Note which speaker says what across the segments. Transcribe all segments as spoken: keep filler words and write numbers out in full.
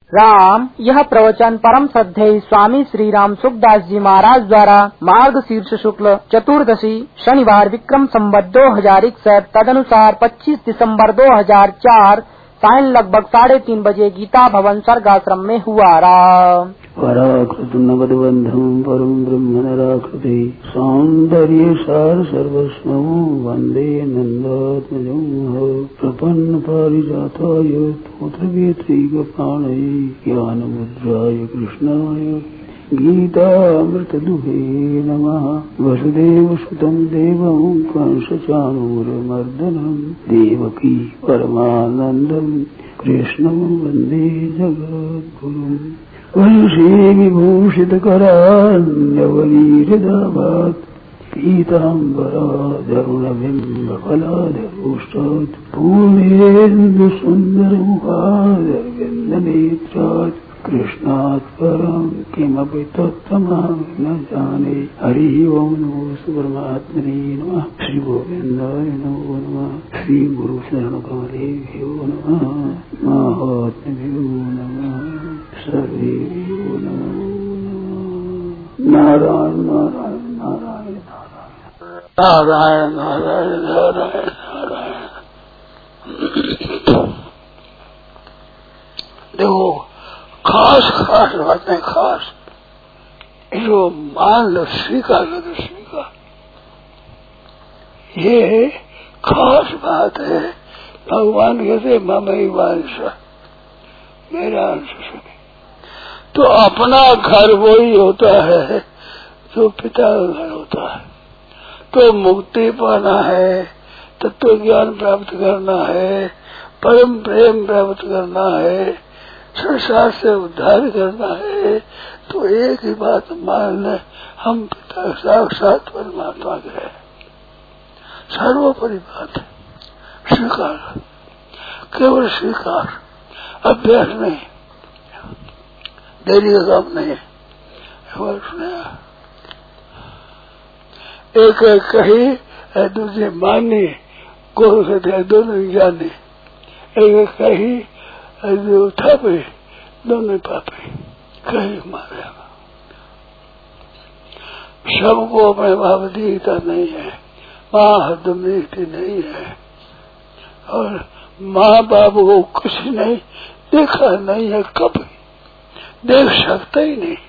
Speaker 1: राम यह प्रवचन परम श्रद्धेय स्वामी श्री राम सुखदास जी महाराज द्वारा मार्ग शीर्ष शुक्ल चतुर्दशी शनिवार विक्रम संवत दो हजार इकसठ तदनुसार पच्चीस दिसंबर दो हजार चार सायं लगभग साढ़े तीन बजे गीता भवन सर्गाश्रम में हुआ। राम
Speaker 2: पराकृत नवद्बंधं परम ब्रह्म नराकृते सौंदर्य सार सर्वस्व वंदे नंदात्मजं प्रपन्न पारिजाताय पुत्रवेत्रैकपाणये ज्ञानमुद्राय कृष्णाय गीतामृतदुहे नमः। वसुदेवसुतं देवं कंसचाणूरमर्दनं देवकी परमानन्दं कृष्णं वन्दे जगद्गुरुम्। वंशी विभूषितकरान्यवनीहृदाभात् पीताम्बराधरुणबिम्बफलाधरोष्टात् पूर्णेन्दुसुन्दरमुखादरविन्दनेत्रात् कृष्णात् परं किमपि तत्त्वमहं न जाने। हरिः ओं नमो परमात्मने नमः। श्री गोविन्दाय नमो नमः। श्री गुरुशरणकमलेभ्यो नमः। महात्म्यभ्यो नमः। सर्वेभ्यो नमो नमः। नारायण नारायण नारायण नारायण नारायण नारायण नारायण। देखो खास खास बातें खास जो मान लो स्वीकार लो तो स्वीकार। ये खास बात है। भगवान कहते ममई वांश मेरा अंश सुने। तो अपना घर वही होता है जो पिता का घर होता है। तो मुक्ति पाना है, तत्व ज्ञान प्राप्त करना है, परम प्रेम प्राप्त करना है, संसार से उद्धार करना है, तो एक ही बात मान ले, हम पिता साक्षात परमात्मा के हैं। सर्वोपरि बात है स्वीकार, केवल स्वीकार, अभ्यास नहीं, देरी का काम नहीं है। एक एक कही दूसरे मानी को दोनों जाने। एक एक कही जो उठा पे दोनों पापे कहीं मारे। सबको अपने बाप दीखता नहीं है, माँ हरदम दीखती नहीं है, और माँ बाप को कुछ नहीं देखा नहीं है, कभी देख सकता ही नहीं।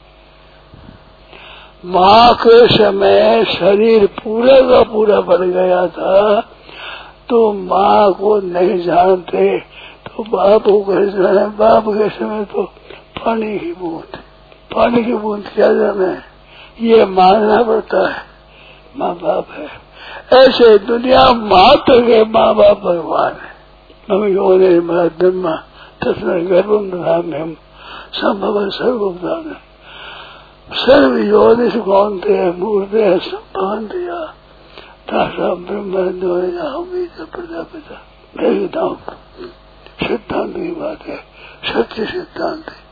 Speaker 2: माँ के समय शरीर पूरा का पूरा बढ़ गया था तो माँ को नहीं जानते, तो बाप को कैसे जाने। बाप के समय तो पानी की बूंद, पानी की बूंद क्या जाने, ये मानना पड़ता है माँ बाप है। ऐसे दुनिया मात्र के माँ बाप भगवान है। हम योनि ब्रह्म तस्मै गर्भम दधाम्यहम् संभव सर्वभूतान सर्व योनि कौन्ते मूर्ते संभान्तिया तासाम ब्रह्म प्रजापिता। मैं कहता हूँ सिद्धांत की बात है, सत्य सिद्धांत है।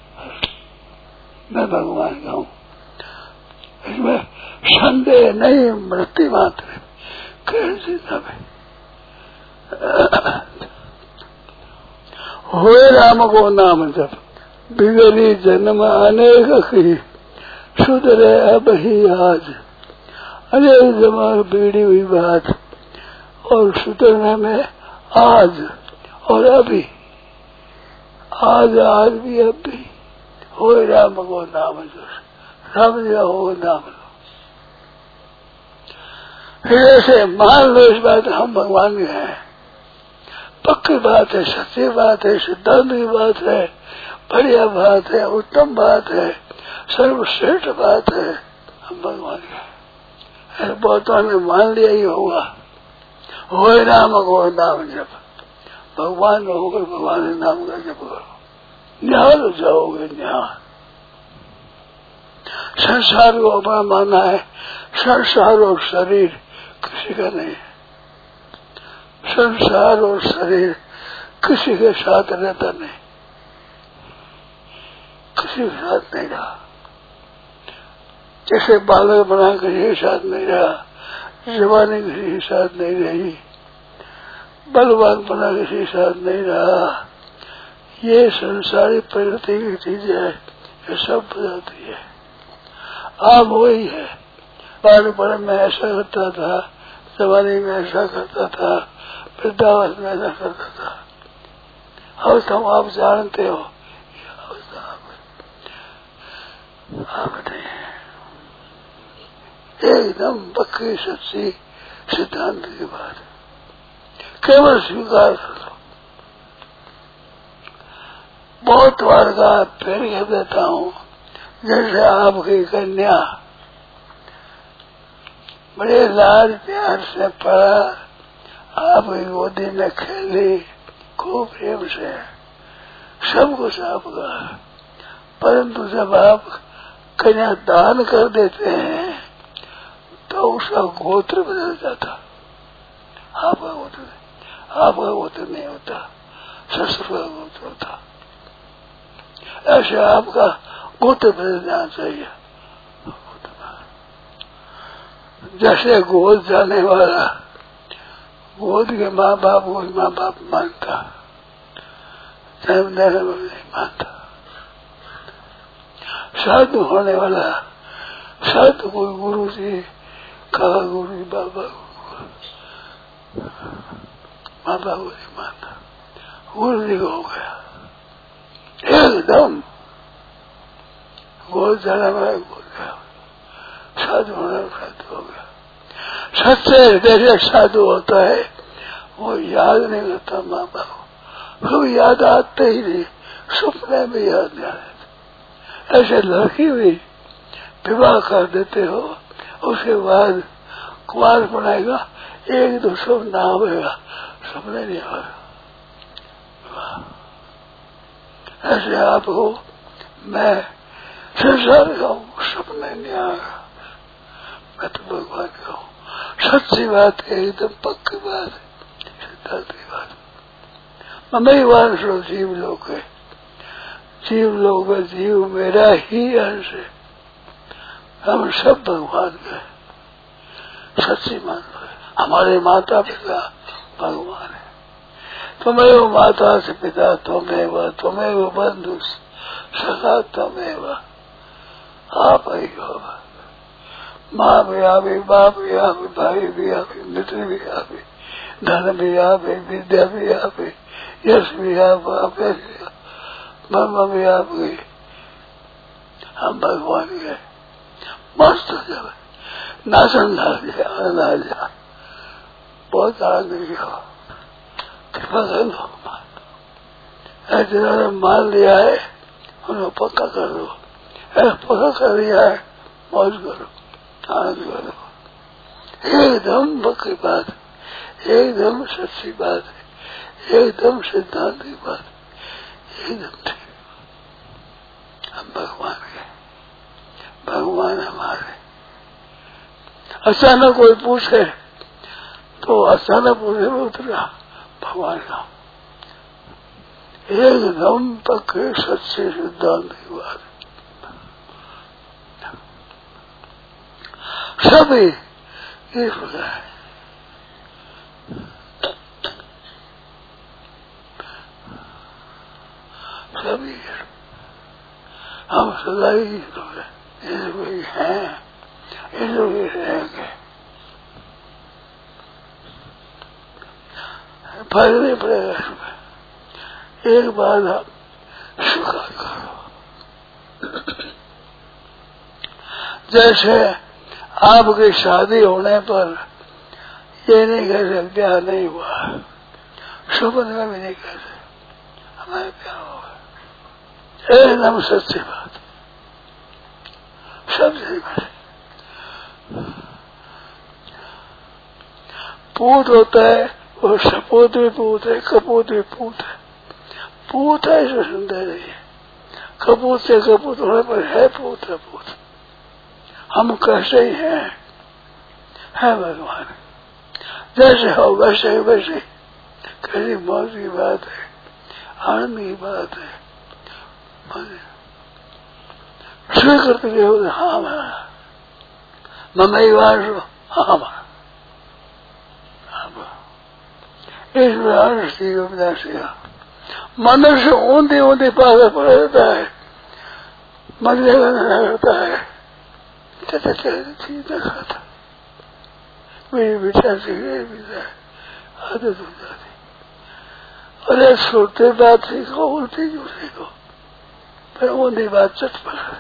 Speaker 2: मैं भगवान का हूँ, इसमें संदेह नहीं, मृत्यु मात्र कैसे तब होए राम को नाम जब बिगड़ी जन्म अनेक की सुधरे अब ही आज। अनेक जमाने बीड़ी हुई बात और सुधरने में आज और अभी, आज आज भी अब भी होए राम को नाम जो राम जी हो नाम लो। फिर ऐसे मान लो इस बात हम भगवान के हैं। पक्की बात है, सच्ची बात है, सिद्धांत की बात है, बढ़िया बात है, उत्तम बात है, सर्वश्रेष्ठ बात है, हम भगवान के हैं। बहुतों ने मान लिया ही होगा। होए राम को नाम जप, भगवान होकर भगवान के नाम का जप करो, न्याय हो जाओगे। न्याय संसार को अपना माना है, संसार और शरीर किसी का नहीं है। संसार और शरीर किसी के साथ रहता नहीं, किसी के साथ नहीं रहा। जैसे बालक बना किसी के साथ नहीं रहा, जवानी किसी के साथ नहीं रही, बलवान बना किसी के साथ नहीं रहा, ये संसारी प्रकृति की चीजें है, ये सब बदलती है। आप वही है। बालपन में ऐसा करता था, जवानी में ऐसा करता था, वृद्धावस्था में ऐसा करता था। अवस्था आप जानते हो, अवस्था आप नहीं है। एकदम पक्की सच्ची सिद्धांत की बात, केवल स्वीकार कर लो। बहुत बार का फिर कह देता हूँ, जैसे आपकी कन्या बड़े लाड प्यार से पड़ा, आपकी गोदी में खेली खूब प्रेम से, सब कुछ आपका, परंतु जब आप कन्या दान कर देते हैं तो उसका गोत्र बदल जाता। आपका गोत्र आपका गोत्र नहीं होता, ससुर का गोत्र होता। ऐसे आपका गोत्र बदल जाना चाहिए। जैसे गोद जाने वाला गोद के माँ बाप को माँ बाप मानता, जन्म देने वाला नहीं मानता। साधु होने वाला साधु कोई गुरु जी कहा, गुरु जी बाबा माँ बाप को नहीं मानता, गुरु जी को हो गया एकदम। गोद जाने वाला गोद गया, साधु होने वाला साधु हो गया। सच्चे हृदय से साधु होता है, वो याद नहीं करता माँ बाप को, याद आते ही नहीं, सपने में याद नहीं आते। ऐसे लड़की भी विवाह कर देते हो, उसके बाद कुमार बनाएगा, एक दो सपना आवेगा, सपने नहीं आवेगा। ऐसे आप हो, मैं संसार का हूँ, सपने नहीं आएगा। मैं तो भगवान का हूँ। सच्ची बात है, एकदम पक्की बात है, सिद्धांत की बात। मैं वान सो जीव लोग है, जीव लोग में जीव मेरा ही अंश है। हम सब भगवान के सच्ची मान लो। हमारे माता पिता भगवान है। तुम्हें माता से पिता तुम्हें तुम्हें बंधु सखा तुम्हें आप ही हो। माँ भी आवे, बाप भी आवे, भाई भी आवे, मित्र भी आवे, धन भी आवे, विद्या भी आवे, यश भी आवे, मर्म भी आवे। हम भगवान के मस्त हो जाए, नाचन ला जाए, आनंद आ जाए, बहुत आनंद लिखो, कृपा कर लो। जिन्होंने मान लिया है उन्हें पक्का कर लो, पक्का कर लिया है मौज करो, आनंद करो। एकदम पक्की बात, एकदम सच्ची बात है, एकदम सिद्धांत की बात, एकदम ठीक। हम भगवान के, भगवान हमारे। अचानक कोई पूछे तो अचानक पूछे में उतरा भगवान का, एकदम पक्के सच्चे सिद्धांत की बात। सभी एक प्रकार है, सभी हम सदा ही लोग हैं, ये लोग रहेंगे, फर्क नहीं पड़ेगा इसमें। एक बार आप स्वीकार करो। जैसे आपकी शादी होने पर ये नहीं कह सकते ब्याह नहीं हुआ, सुपन में भी नहीं कह सकते हमारे ब्याह हुआ। एकदम सच्ची बात, सब सही बात। पूत होता है, वो सपूत भी पूत है, कपूत भी पूत है। पूत है इसमें सुंदर नहीं है, कपूत से कपूत होने पर है पूत है पूत। हम कैसे ही हैं, है भगवान। जैसे हो वैसे ही वैसे, कैसी मौज की बात है, आनंद की बात है। स्वीकृत करते हो, हाँ हमारा मम्मी वास, हाँ हमारा इसमें अनुष्ठी उपदासिया मनुष्य ऊंधी ऊंधी पागल पड़ जाता है, मरने का नशा करता है, चलते चलते चीज न खाता, मेरी बेटा सिगरेट पीता है, आदत हो जाती। अरे छोटे बात सीखो, उल्टी क्यों सीखो, फिर ऊंधी बात चट पकड़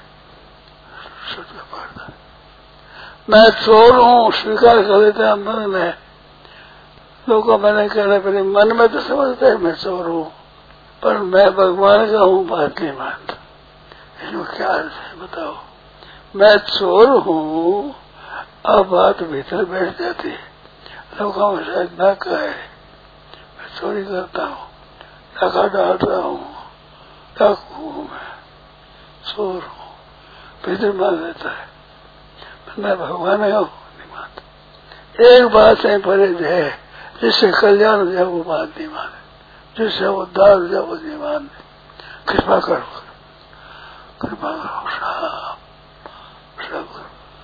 Speaker 2: पड़ता। मैं चोर हूँ स्वीकार कर लेता है मन में, लोग मैंने कहना पहले मन में तो समझता है मैं चोर हूँ, पर मैं भगवान का हूँ बात नहीं मानता। इसमें क्या अर्थ है बताओ? मैं चोर हूँ, अब बात भीतर बैठ जाती है, लोगों में शायद न कहे मैं चोरी करता हूँ, डाका डाल रहा हूँ, डाकू हूँ, मैं चोर हूँ, भीतर मान लेता है, मैं भगवान का हूँ नहीं मानता। एक बात है परिध है, जिससे कल्याण हो जाए वो बात नहीं माने, जिससे उद्धार हो जाए वो नहीं माने। कृपा करो, कृपा करो, सब सब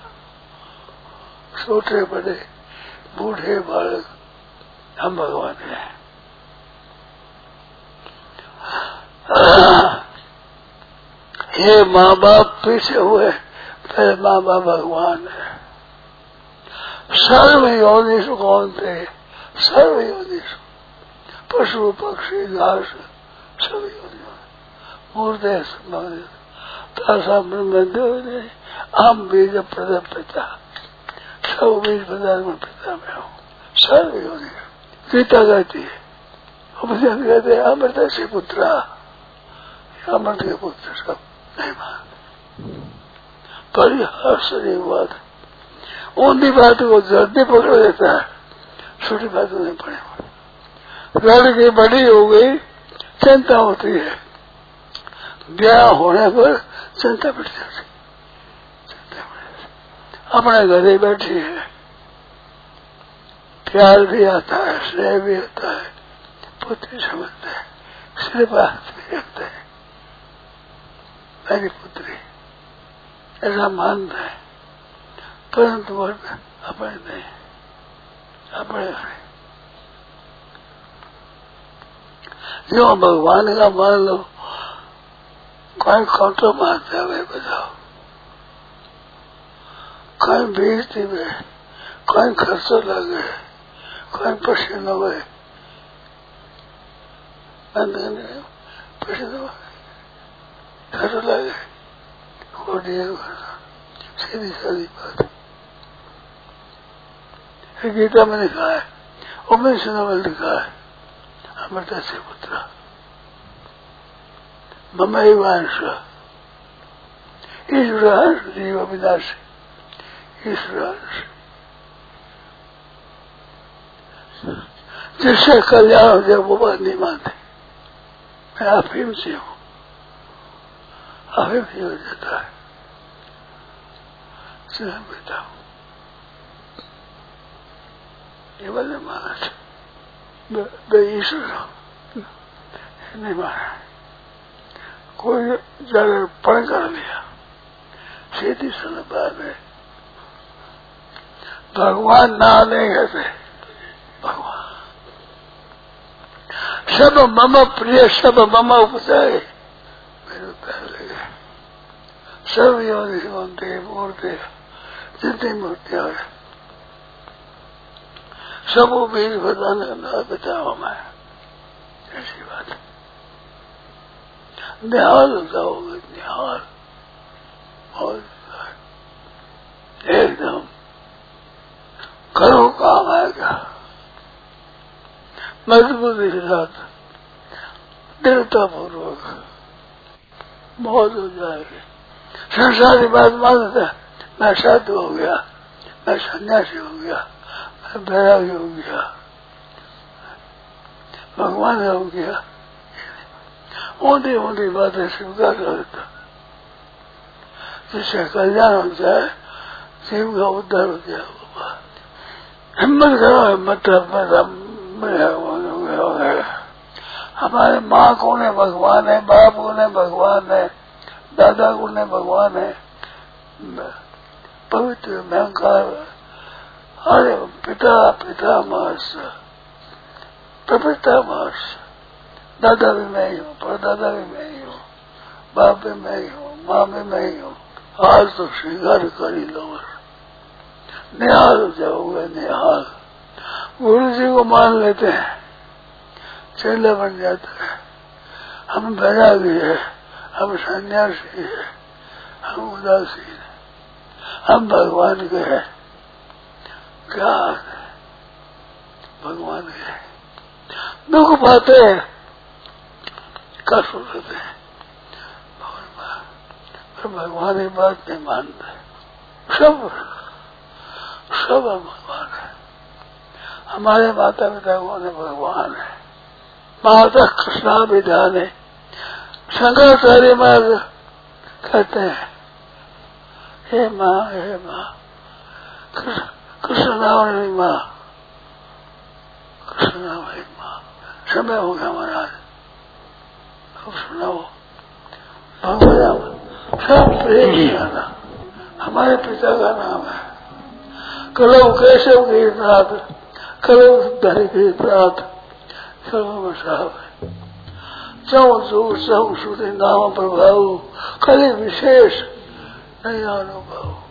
Speaker 2: छोटे बड़े बूढ़े बालक हम भगवान हैं। ये माँ बाप पीछे हुए, पहले माँ बाप भगवान है। सर्व योनिषु कौन थे? सर्व योनिषु, पशु पक्षी घास सब योनिषु, मूर्ते तासा ब्रह्म आम बीज प्रद पिता, सब बीज पदार्थ में पिता में हूँ। सर्व योनिषु गीता कहती है, उपनिषद कहते हैं अमृत से पुत्रा, अमृत के पुत्र सब नहीं मानते। बड़ी आश्चर्य बात है, ऊंधी बात को जल्दी पकड़ लेता है, छोटी बातों नहीं पड़े। लड़की बड़ी हो गई, चिंता होती है, ब्याह होने पर चिंता बढ़ जाती, चिंता बढ़ जाती। अपने घर ही बैठी है, प्यार भी आता है, स्नेह भी आता है, पुत्री समझते है, सिर्फ हाथ भी रखते है, मेरी पुत्री ऐसा मानता है, परंतु अपने नहीं, अपने जो भगवान का मान लो, कोई खोटो मानते हुए बताओ, कोई बेचती हुए, कोई खर्चो लगे, कोई पसीना हुए, पसीना हुए, खर्चो लगे, सीधी सादी बात है। गीता में लिखा है, उपनिषद में लिखा है, अमृत से पुत्र ममैवांश ईश्वरांश जीव विनाश, ईश्वरांश जिससे कल्याण हो जाए वो बात नहीं मानते। मैं अफीम से हूँ, अफीम से हो जाता है, बेटा ये बोले महाराज मैं ईश्वर हूँ नहीं माना। कोई ज्यादा पढ़ कर लिया, सीधी सी बात है, भगवान ना नहीं कहते, भगवान सब मम प्रिय, सब मम उपचार, मेरे पैर लगे, सब योनि होते मूर्ति जितनी मूर्तियां है सब वो बीज बताने का बताओ मैं, ऐसी बात निहाल होता होगा, निहाल और एकदम करो काम आएगा, मजबूती के साथ दृढ़ता पूर्वक बहुत हो जाएगी। संसारी बात मानता है, मैं साधु हो गया, मैं सन्यासी हो गया, मैं बैरागी हो गया, भगवान हो गया, ऊंधी ऊंधी बातें स्वीकार करता, जिससे कल्याण हो जाए, जीव का उद्धार हो जाए। हिम्मत करो, हिम्मत हमारे माँ को ने भगवान है, बाप को ने भगवान है, दादा को ने भगवान है, पवित्र भयंकर, अरे पिता पिता मास, पिता मास, दादा भी मैं ही हूँ, परदादा भी मैं ही हूँ, बाप भी मैं ही हूँ, माँ भी मैं ही हूँ। आज तो स्वीकार कर ही लो, निहाल हो जाओगे, निहाल। गुरु जी को मान लेते हैं, चेला बन जाता है। हम बैरागी है, हम सन्यासी है, हम उदासीन है, हम भगवान के हैं। क्या भगवान के दुख पाते हैं, कष्ट होते हैं, पर भगवान की बात नहीं मानते। सब सब भगवान है। हमारे माता पिता कौन है? भगवान है। माता कृष्णा विधान है। शंकराचार्य मार्ग कहते हैं, हे माँ, हे माँ, कृष्ण नाम है माँ, कृष्ण नाम है माँ। समय हो गया महाराज, अब सुनाओ भगवान। सब प्रेम गाना हमारे पिता का नाम है। कलव केशव गीतनाथ, कलव धरि गीतनाथ, सर्व साहब है। चौ चौ चौ श्रुति नाम प्रभाव, कली विशेष नहीं अनुभव।